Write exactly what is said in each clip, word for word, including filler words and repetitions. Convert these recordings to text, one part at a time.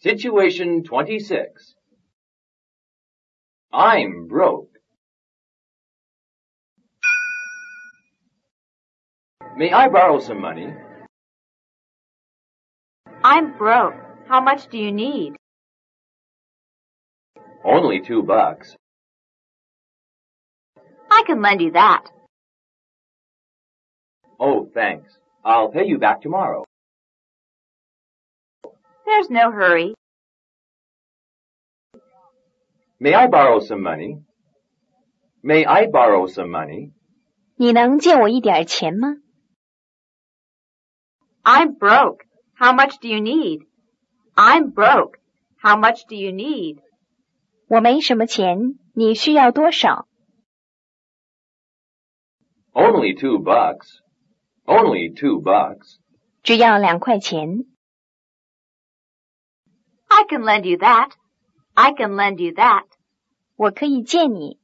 Situation twenty-six. I'm broke. May I borrow some money? I'm broke. How much do you need? Only two bucks. I can lend you that. Oh, thanks. I'll pay you back tomorrow. There's no hurry. May I borrow some money? May I borrow some money? 你能借我一点钱吗？ I'm broke. How much do you need? I'm broke. How much do you need? 我没什么钱，你需要多少？ Only two bucks. Only two bucks. 只要两块钱。 I can lend you that. I can lend you that. 我可以借你。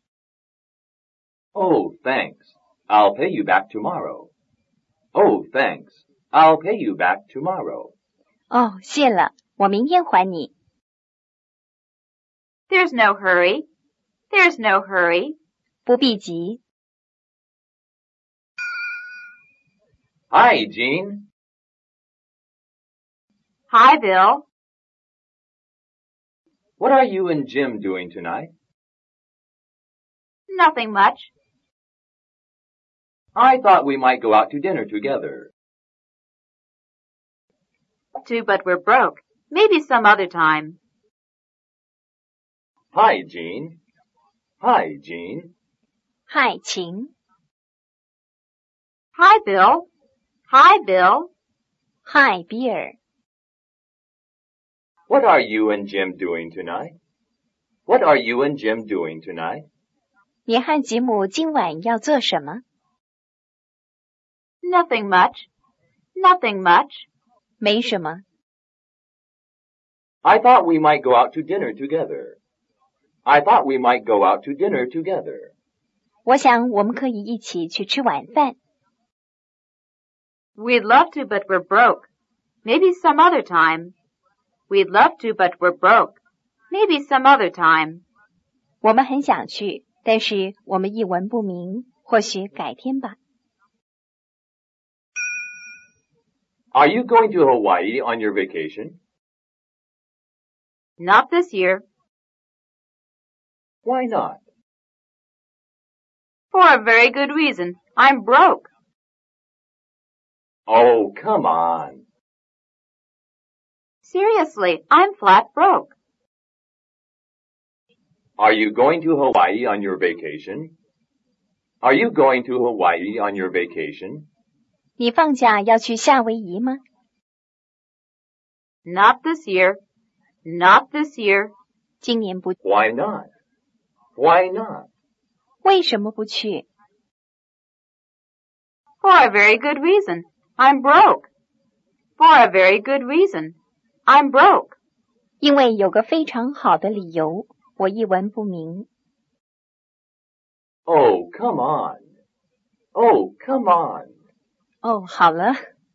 Oh, thanks. I'll pay you back tomorrow. Oh, thanks. I'll pay you back tomorrow. 哦，谢了，我明天还你。 There's no hurry. There's no hurry. 不必急。 Hi, Jean. Hi, Bill. What are you and Jim doing tonight? Nothing much. I thought we might go out to dinner together. Too, but we're broke. Maybe some other time. Hi, Jean. Hi, Jean. 嗨，晴。 Hi, Bill. Hi, Bill. 嗨，比尔。 What are you and Jim doing tonight? What are you and Jim doing tonight? 你和吉姆今晚要做什么？ Nothing much. Nothing much. 没什么。 I thought we might go out to dinner together. I thought we might go out to dinner together. 我想我们可以一起去吃晚饭。 We'd love to, but we're broke. Maybe some other time. We'd love to, but we're broke. Maybe some other time. 我们很想去，但是我们一文不名，或许改天吧。 Are you going to Hawaii on your vacation? Not this year. Why not? For a very good reason. I'm broke. Oh, come on. Seriously, I'm flat broke. Are you going to Hawaii on your vacation? Are you going to Hawaii on your vacation? 你放假要去夏威夷吗？ Not this year. Not this year. 今年不。 Why not? Why not? 为什么不去？ For a very good reason. I'm broke. For a very good reason. I'm broke. 因为有个非常好的理由，我一文不名。 Oh, come on. Oh, come on. 哦，好了。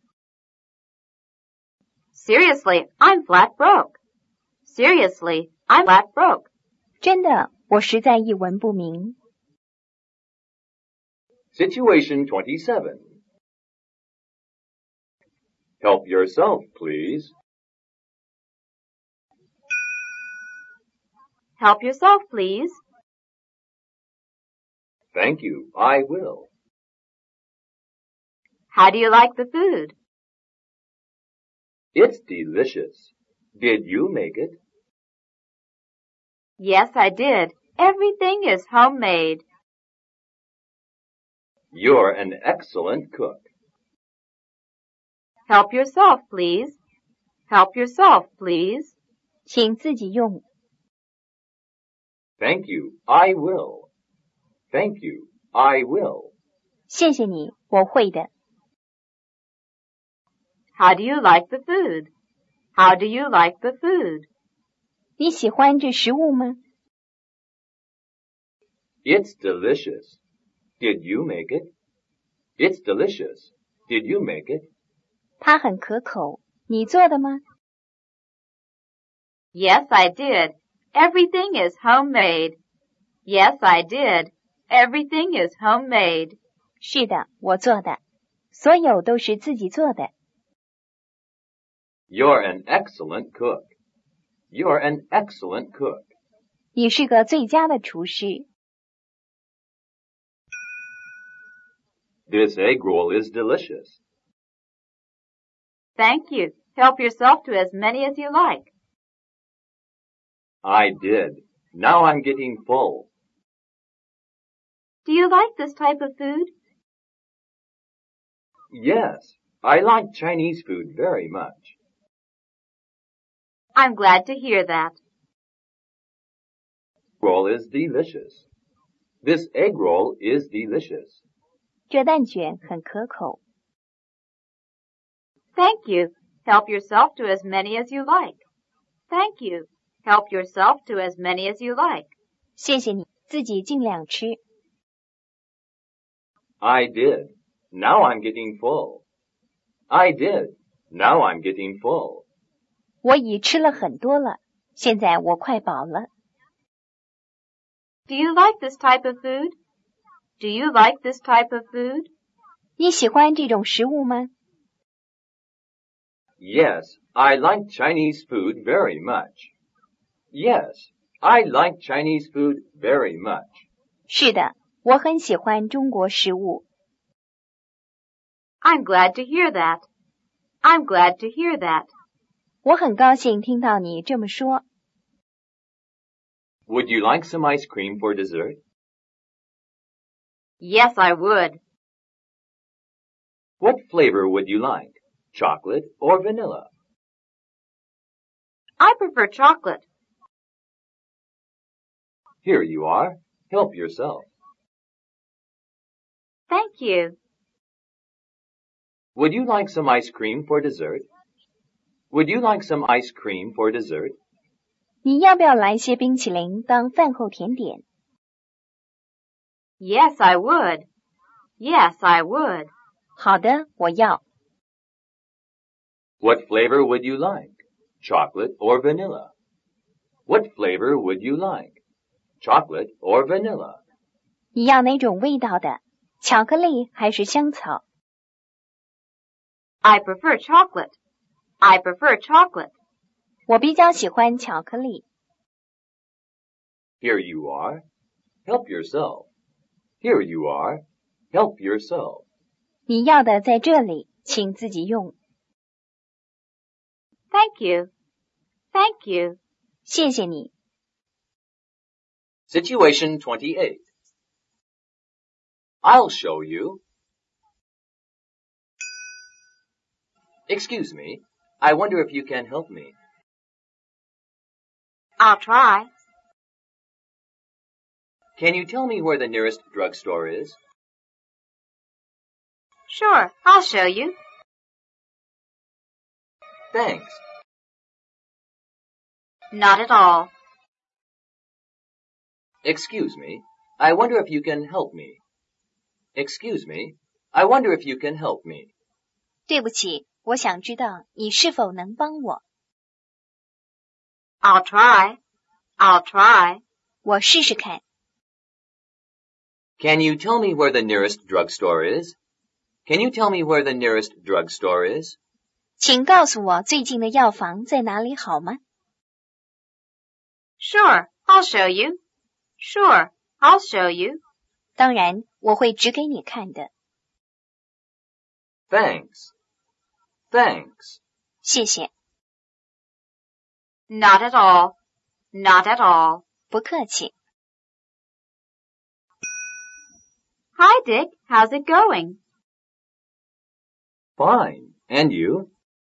Seriously, I'm flat broke. Seriously, I'm flat broke. 真的，我实在一文不名。 Situation twenty-seven. Help yourself, please. Help yourself, please. Thank you, I will. How do you like the food? It's delicious. Did you make it? Yes, I did. Everything is homemade. You're an excellent cook. Help yourself, please. Help yourself, please. 请自己用。 Thank you, I will. Thank you, I will. 谢谢你，我会的。 How do you like the food? How do you like the food? 你喜欢这食物吗？ It's delicious. Did you make it? It's delicious. Did you make it? 它很可口，你做的吗？ Yes, I did. Everything is homemade. Yes, I did. Everything is homemade. 是的，我做的，所有都是自己做的。 You're an excellent cook. You're an excellent cook. 你是个最佳的厨师。 This egg roll is delicious. Thank you. Help yourself to as many as you like. I did. Now I'm getting full. Do you like this type of food? Yes, I like Chinese food very much. I'm glad to hear that. Roll is delicious. This egg roll is delicious. 这蛋卷很可口。 Thank you. Help yourself to as many as you like. Thank you. Help yourself to as many as you like. 谢谢你，自己尽量吃。 I did. Now I'm getting full. I did. Now I'm getting full. 我已吃了很多了，现在我快饱了。 Do you like this type of food? Do you like this type of food? 你喜欢这种食物吗？ Yes, I like Chinese food very much. Yes, I like Chinese food very much. 是的，我很喜欢中国食物。 I'm glad to hear that. I'm glad to hear that. 我很高兴听到你这么说。 Would you like some ice cream for dessert? Yes, I would. What flavor would you like? Chocolate or vanilla? I prefer chocolate. Here you are. Help yourself. Thank you. Would you like some ice cream for dessert? Would you like some ice cream for dessert? 你要不要来些冰淇淋当饭后甜点？ Yes, I would. Yes, I would. 好的，我要。 What flavor would you like? Chocolate or vanilla? What flavor would you like? Chocolate or vanilla? 你要哪种味道的？巧克力还是香草？ I prefer chocolate. I prefer chocolate. 我比较喜欢巧克力。 Here you are. Help yourself. Here you are. Help yourself. 你要的在这里，请自己用。 Thank you. Thank you. 谢谢你。 Situation twenty-eight. I'll show you. Excuse me. I wonder if you can help me. I'll try. Can you tell me where the nearest drugstore is? Sure, I'll show you. Thanks. Not at all. Excuse me. I wonder if you can help me. Excuse me. I wonder if you can help me. 对不起，我想知道你是否能帮我。 I'll try. I'll try. 我试试看。 Can you tell me where the nearest drugstore is? Can you tell me where the nearest drugstore is? 请告诉我最近的药房在哪里好吗？ Sure, I'll show you. Sure, I'll show you. 当然，我会指给你看的。 Thanks. Thanks. 谢谢。 Not at all. Not at all. 不客气。 Hi, Dick. How's it going? Fine. And you?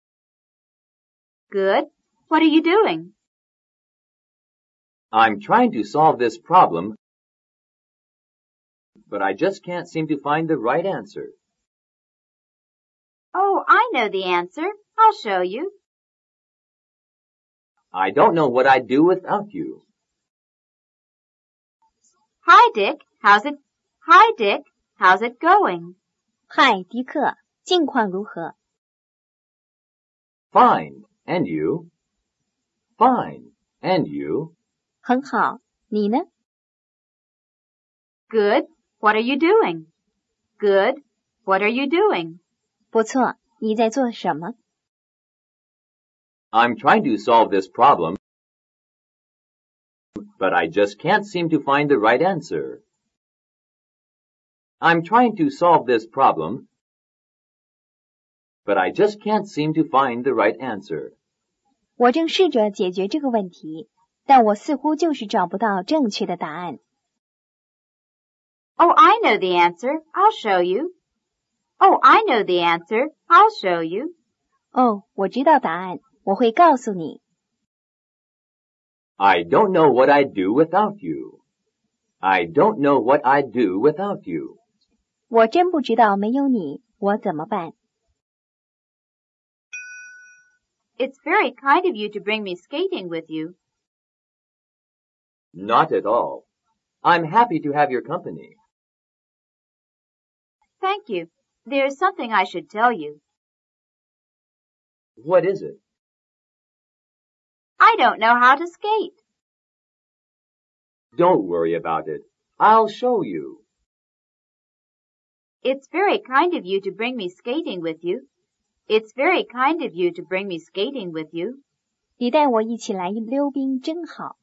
Good. What are you doing? I'm trying to solve this problem, but I just can't seem to find the right answer. Oh, I know the answer. I'll show you. I don't know what I'd do without you. Hi, Dick. How's it? Hi, Dick. How's it going? 嗨，迪克，近况如何？ Fine. And you? Fine. And you? 很好，你呢？ Good. What are you doing? Good. What are you doing? 不错，你在做什么？ I'm trying to solve this problem, but I just can't seem to find the right answer. I'm trying to solve this problem, but I just can't seem to find the right answer. 我正试着解决这个问题，但我似乎就是找不到正确的答案。 Oh, I know the answer. I'll show you. Oh, I know the answer. I'll show you. 哦，我知道答案，我会告诉你。 I don't know what I'd do without you. I don't know what I'd do without you. 我真不知道没有你，我怎么办？ It's very kind of you to bring me skating with you. Not at all. I'm happy to have your company. Thank you. There's something I should tell you. What is it? I don't know how to skate. Don't worry about it. I'll show you. It's very kind of you to bring me skating with you. It's very kind of you to bring me skating with you. 你带我一起来溜冰真好。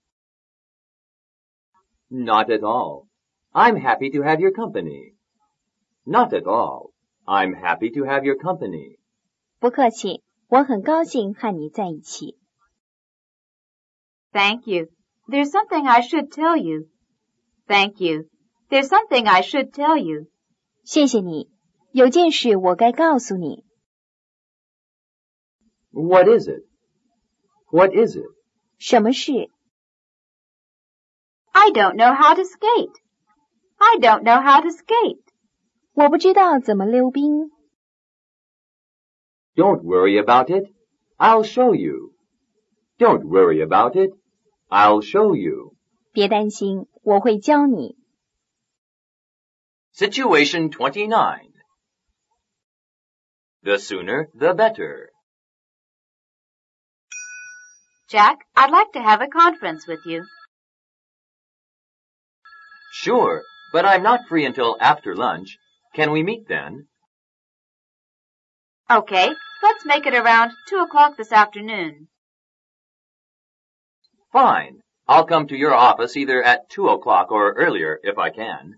Not at all. I'm happy to have your company. Not at all. I'm happy to have your company. 不客气，我很高兴和你在一起。 Thank you. There's something I should tell you. Thank you. There's something I should tell you. 谢谢你，有件事我该告诉你。 What is it? What is it? 什么事？ I don't know how to skate. I don't know how to skate. 我不知道怎么溜冰。 Don't worry about it. I'll show you. Don't worry about it. I'll show you. 别担心，我会教你。 Situation twenty-nine. The sooner, the better. Jack, I'd like to have a conference with you. Sure, but I'm not free until after lunch. Can we meet then? Okay, let's make it around two o'clock this afternoon. Fine. I'll come to your office either at two o'clock or earlier if I can.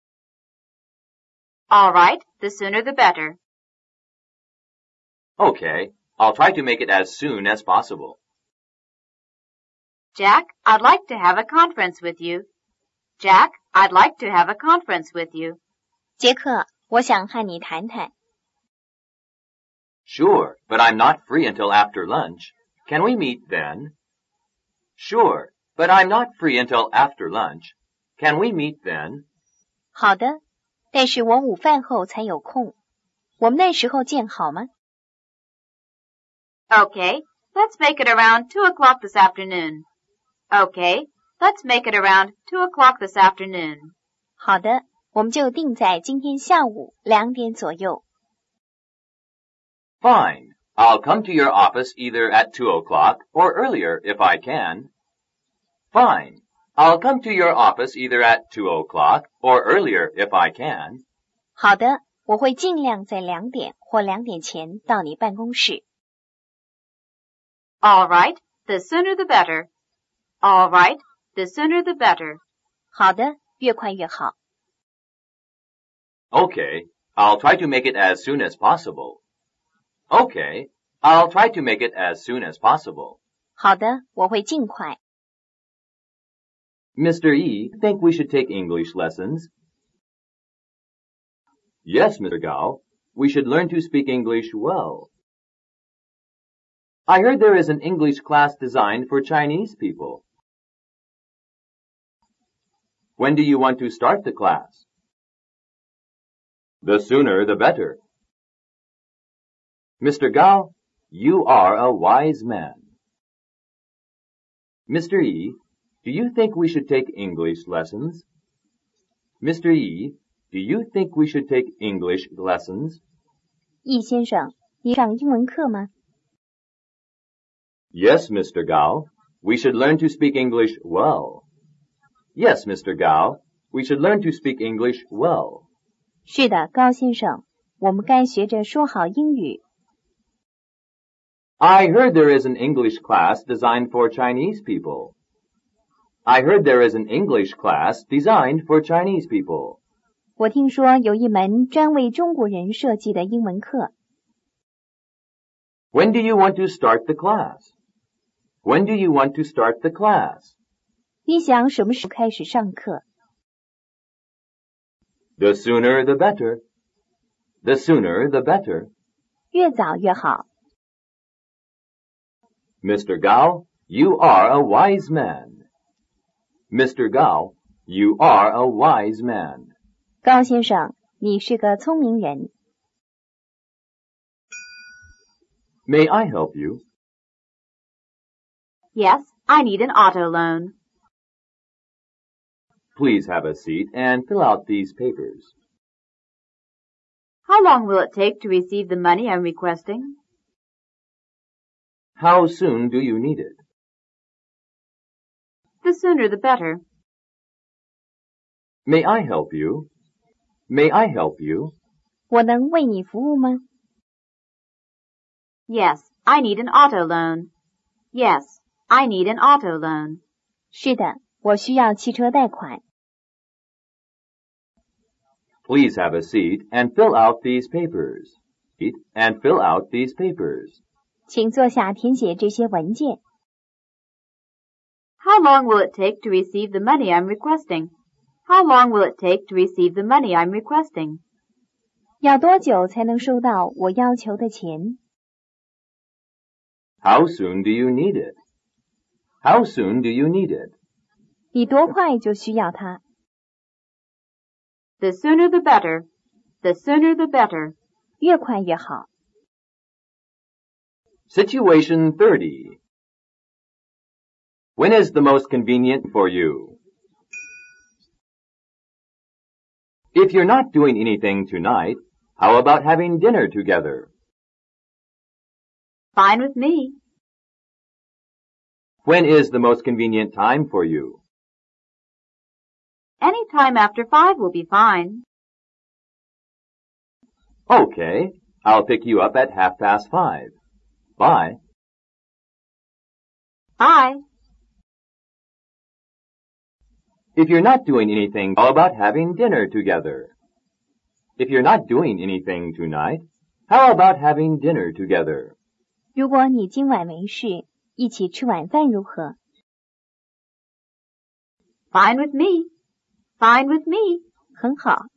All right, the sooner the better. Okay, I'll try to make it as soon as possible. Jack, I'd like to have a conference with you. Jack, I'd like to have a conference with you. 杰克，我想和你谈谈。 Sure, but I'm not free until after lunch. Can we meet then? Sure, but I'm not free until after lunch. Can we meet then? 好的，但是我午饭后才有空。我们那时候见好吗？ Okay, let's make it around two o'clock this afternoon. Okay, let's make it around two o'clock this afternoon. 好的，我们就定在今天下午两点左右。 Fine. I'll come to your office either at two o'clock or earlier if I can. Fine. I'll come to your office either at two o'clock or earlier if I can. 好的，我会尽量在两点或两点前到你办公室。 All right, the sooner the better. All right, the sooner the better. 好的，越快越好。 Okay. I'll try to make it as soon as possible. Okay. I'll try to make it as soon as possible. 好的，我会尽快。 Mister E, think we should take English lessons? Yes, Mister Gao. We should learn to speak English well. I heard there is an English class designed for Chinese people. When do you want to start the class? The sooner the better. Mister Gao, you are a wise man. Mister E, do you think we should take English lessons? Mister E, do you think we should take English lessons? 易先生，你上英文课吗？ Yes, Mister Gao. We should learn to speak English well. Yes, Mister Gao. We should learn to speak English well. 是的，高先生，我们该学着说好英语。 I heard there is an English class designed for Chinese people. I heard there is an English class designed for Chinese people. 我听说有一门专为中国人设计的英文课。 When do you want to start the class? When do you want to start the class? 你想什么时候开始上课？ The sooner the better. The sooner the better. 越早越好。 Mister Gao, you are a wise man. Mister Gao, you are a wise man. 高先生，你是个聪明人。 May I help you? Yes, I need an auto loan. Please have a seat and fill out these papers. How long will it take to receive the money I'm requesting? How soon do you need it? The sooner the better. May I help you? May I help you? 我能为你服务吗？ Yes, I need an auto loan. Yes, I need an auto loan. 是的，我需要汽车贷款。 Please have a seat and fill out these papers. Seat and fill out these papers. 请坐下填写这些文件。 How long will it take to receive the money I'm requesting? How long will it take to receive the money I'm requesting? 要多久才能收到我要求的钱？ How soon do you need it? How soon do you need it? 你多快就需要它？ The sooner the better. The sooner the better. 越快越好。 Situation thirty. When is the most convenient for you? If you're not doing anything tonight, how about having dinner together? Fine with me. When is the most convenient time for you? Any time after five will be fine. Okay, I'll pick you up at half past five. Bye. Bye. If you're not doing anything, how about having dinner together? If you're not doing anything tonight, how about having dinner together? 如果你今晚没事，一起吃晚饭如何？ Fine with me. Fine with me. 很好。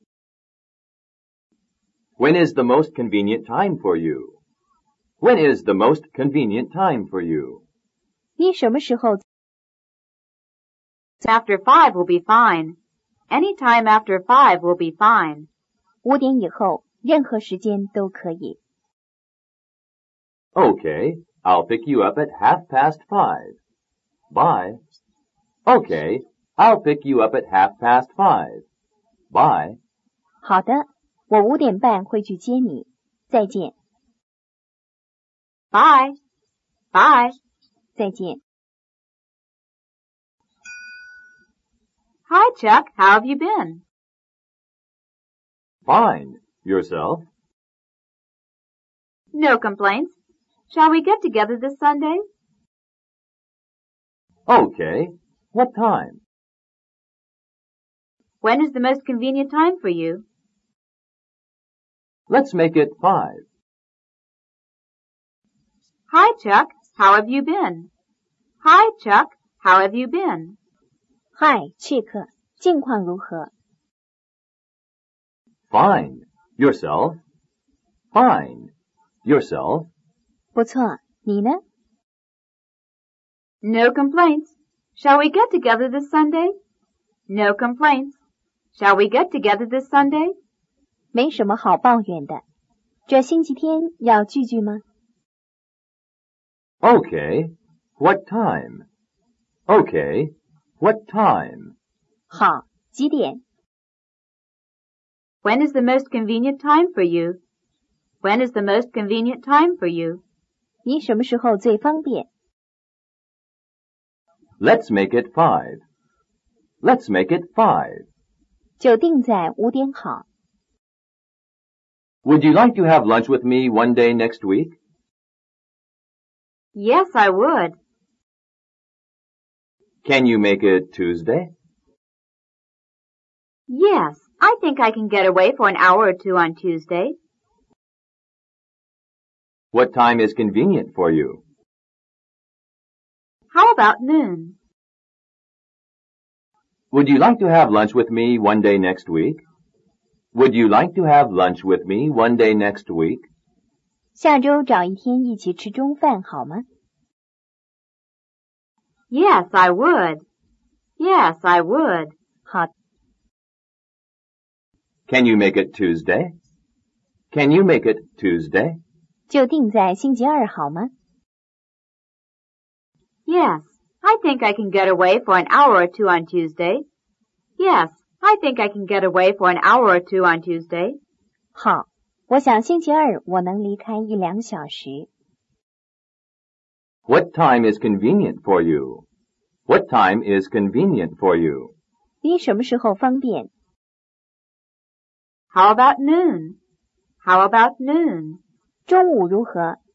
When is the most convenient time for you? When is the most convenient time for you? 你什么时候？ After five will be fine. Any time after five will be fine. 五点以后，任何时间都可以。 Okay, I'll pick you up at half past five. Bye. Okay, I'll pick you up at half past five. Bye. 好的，我五点半会去接你。再见。 Bye. Bye. 再见。 Hi, Chuck. How have you been? Fine. Yourself? No complaints. Shall we get together this Sunday? Okay. What time? When is the most convenient time for you? Let's make it five. Hi, Chuck. How have you been? Hi, Chuck. How have you been? 嗨，契克，近况如何？ Fine. Yourself? Fine. Yourself? 不错，你呢？ No complaints. Shall we get together this Sunday? No complaints. Shall we get together this Sunday? 没什么好抱怨的。这星期天要聚聚吗？ Okay. What time? Okay. What time? 好，几点？ When is the most convenient time for you? When is the most convenient time for you? 你什么时候最方便？ Let's make it five. Let's make it five. 就定在五点好。 Would you like to have lunch with me one day next week? Yes, I would. Can you make it Tuesday? Yes, I think I can get away for an hour or two on Tuesday. What time is convenient for you? How about noon? Would you like to have lunch with me one day next week? Would you like to have lunch with me one day next week? 下周找一天一起吃中饭好吗？ Yes, I would. Yes, I would. 好。 Can you make it Tuesday? Can you make it Tuesday? 就定在星期二好吗？ Yes, I think I can get away for an hour or two on Tuesday. Yes, I think I can get away for an hour or two on Tuesday. 好，我想星期二我能离开一两小时。 What time is convenient for you? What time is convenient for you? 你什么时候方便？ How about noon? How about noon? 中午如何？